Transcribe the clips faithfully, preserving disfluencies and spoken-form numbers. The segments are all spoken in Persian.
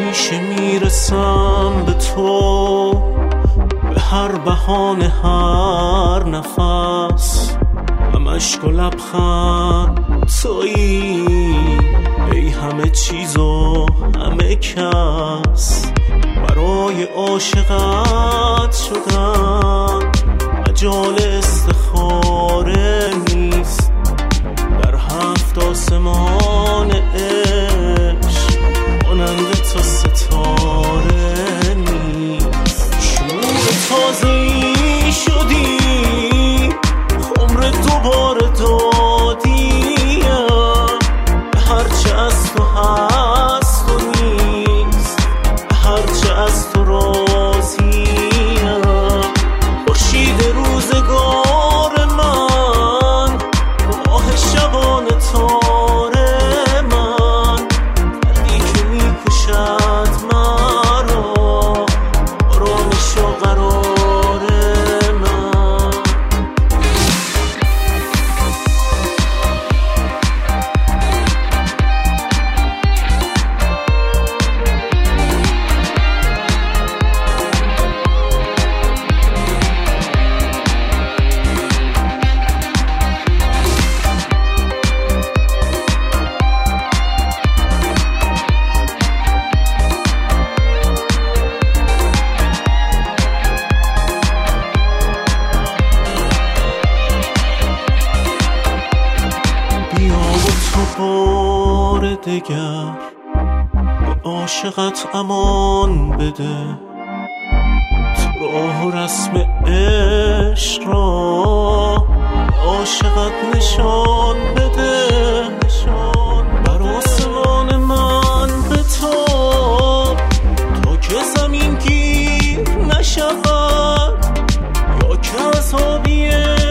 همیشه میرسم به تو، به هر بهانه هر نفس، همش گل لبخند تویی، ای همه چیز و همه کس برای عاشقت شدن، مجال استخاره نیست، در هفت آسمان عشق مانند تو ستاره نیست. شروع تازه‌ای شدی، عمر دوباره دادیم، هرچه از تو هست و نیست، هرچه از تو راضیم. خورشید روزگار من، ماه شبانه تاره من، دردی که میکشد مرا، آرامش و قرار من. بار دگر به عاشقت امان بده، تو راه و رسم عشق را به عاشقت نشان بده. بر آسمان من بتاب تا که زمین گیر نشود، یا که از آبی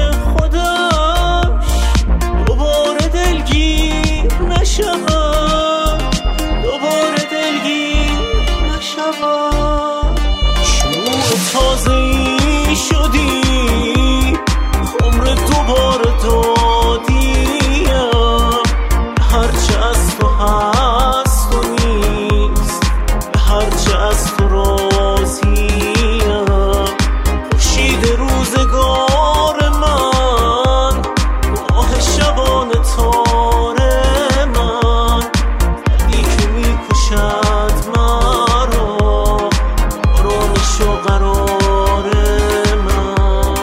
خودش دوباره دلگیر نشود، دوباره دلگیر نشود. شروع تازه‌ای شدی، عمر دوباره دادیم، هرچه از تو هست و نیست، هرچه از تو راضیم. خورشید روزگار من، ماه شبانه تاره من، دردی که میکشد مرا، آرامش و قرار من.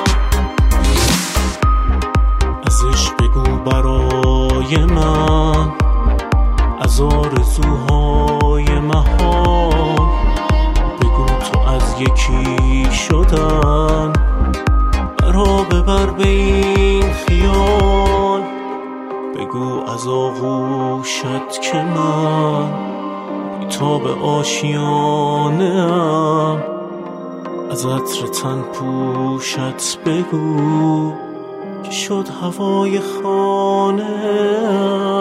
ازش بگو برای من، از آرزوهای محال، بگو تو از یکی شدن برا ببر به این خیال. بگو از آغوشت که من بی‌تاب آشیانه‌ام، از عطر تن پوشت بگو که شد هوای خانه‌ام.